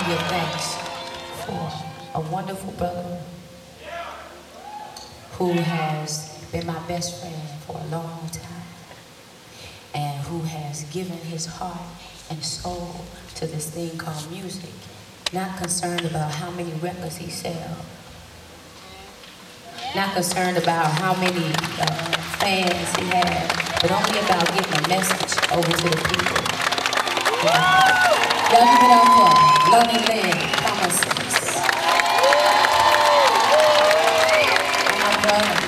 give thanks for a wonderful brother who has been my best friend for a long time and who has given his heart and soul to this thing called music, not concerned about how many records he sells, not concerned about how many fans he has, but only about getting a message over to the people. Y'all give it up for Lonely Land, Common Sense. And my brother.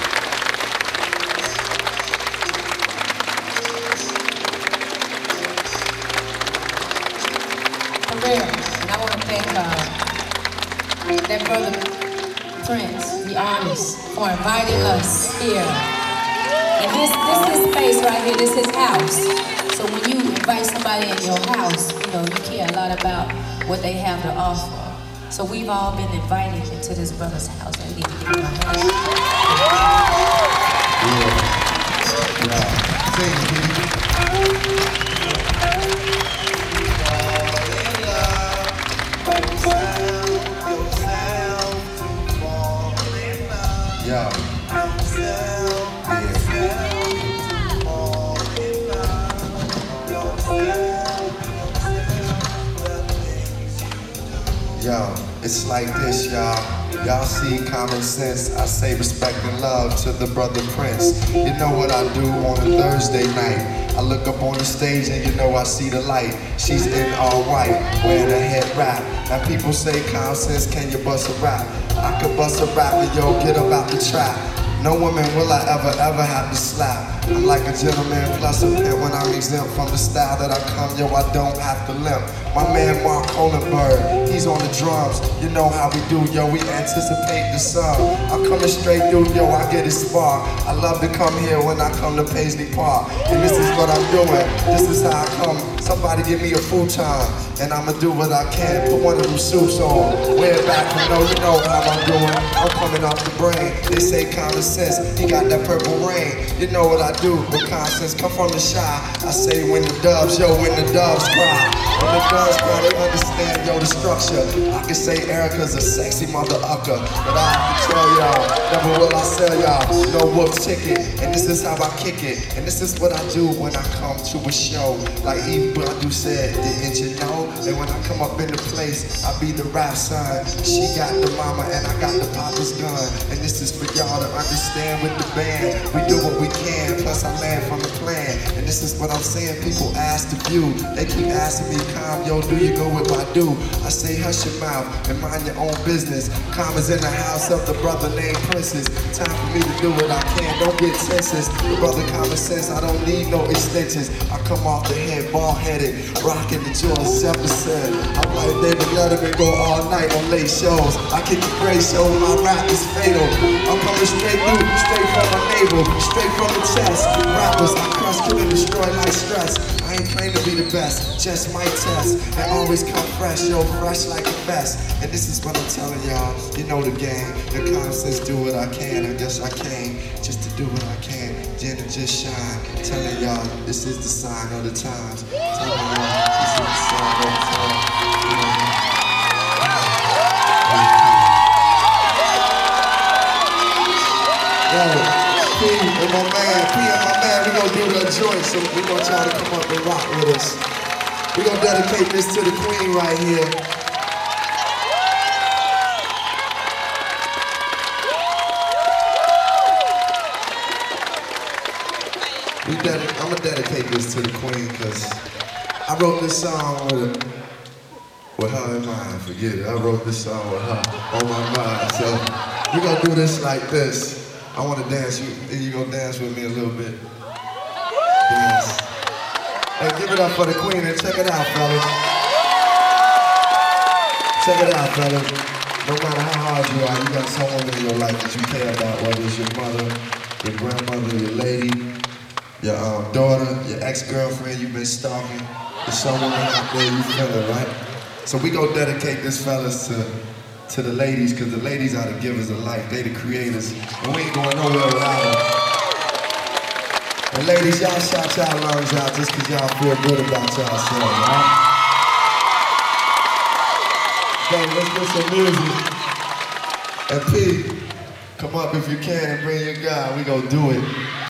For real. And I want to thank that brother Prince, the artist, for inviting us here. And this is space right here, this is his house. So when you invite somebody in your house, you know, you care a lot about what they have to offer. So we've all been invited into this brother's house. And we need to give him a hand. Yeah. Sing, yeah. Yo, it's like this, y'all. Y'all see Common Sense. I say respect and love to the brother Prince. You know what I do on a Thursday night? I look up on the stage and you know I see the light. She's in all white, wearing a head wrap. Now people say, Common Sense, can you bust a rap? I could bust a rap and yo, get up out the trap. No woman will I ever have to slap. I'm like a gentleman plus a pimp when I'm exempt from the style that I come, yo, I don't have to limp. My man Mark Holenberg, he's on the drums. You know how we do, yo, we anticipate the sun. I'm coming straight through, yo, I get it spark. I love to come here when I come to Paisley Park. And this is what I'm doing, this is how I come. Somebody give me a futon, and I'ma do what I can. Put one of them suits on, wear it back, you know how I'm doing. I'm coming off the brain, they say Common Sense, he got that purple rain. You know what I do, with Common Sense, come from the shy. I say when the doves, yo, when the doves cry. When the doves cry, they understand, yo, the structure. I can say Erica's a sexy mother ucker, but I have to tell y'all, never will I sell y'all no wolf's ticket. And this is how I kick it, and this is what I do when I come to a show. Like Eve Badu said, didn't you know? And when I come up in the place, I be the rap son. She got the mama and I got the papa's gun. And this is for y'all to understand with the band. We do what we can, plus I land from the plan. And this is what I'm saying, people ask the view. They keep asking me, Calm, yo, do you go with Badu? I say, hush your mouth and mind your own business. Calm is in the house of the brother named Princess. Time for me to do what I can, don't get senses. The brother Common Sense, I don't need no extensions. I come off the head, bald-headed, rocking the jaws, 7%. I'm like David Letterman, go all night on late shows. I kick the great show, my rap is fatal. I'm coming straight through, straight from my navel, straight from the chest. Rappers, I crush, kill and destroy like stress. I ain't claim to be the best, just my test. And always come fresh, yo, fresh like a vest. And this is what I'm telling y'all, you know the game. The Common Sense, do what I can, I guess I came just to do what I can. Jen and just shine, telling y'all this is the sign of the times. Telling y'all this is the sign of the times. Yo, P and my man, we gonna do the joint, so we want y'all to come up and rock with us. We gonna dedicate this to the queen right here. I'm gonna dedicate this to the queen because I wrote this song with her in mind. Forget it, I wrote this song with her on my mind. So we're gonna do this like this. I wanna dance, you gonna dance with me a little bit. Dance. Hey, give it up for the queen and check it out, fellas. Check it out, fellas. No matter how hard you are, you got someone in your life that you care about, whether it's your mother, your grandmother, your lady, your daughter, your ex-girlfriend you've been stalking. There's someone out there you feel it, right? So we gonna dedicate this, fellas, to the ladies, because the ladies are the givers of life. They the creators, and we ain't going nowhere without them. And ladies, y'all shout y'all lungs out just because y'all feel good about yourselves, right? Let's get some music. And P, come up if you can and bring your guy. We gonna do it.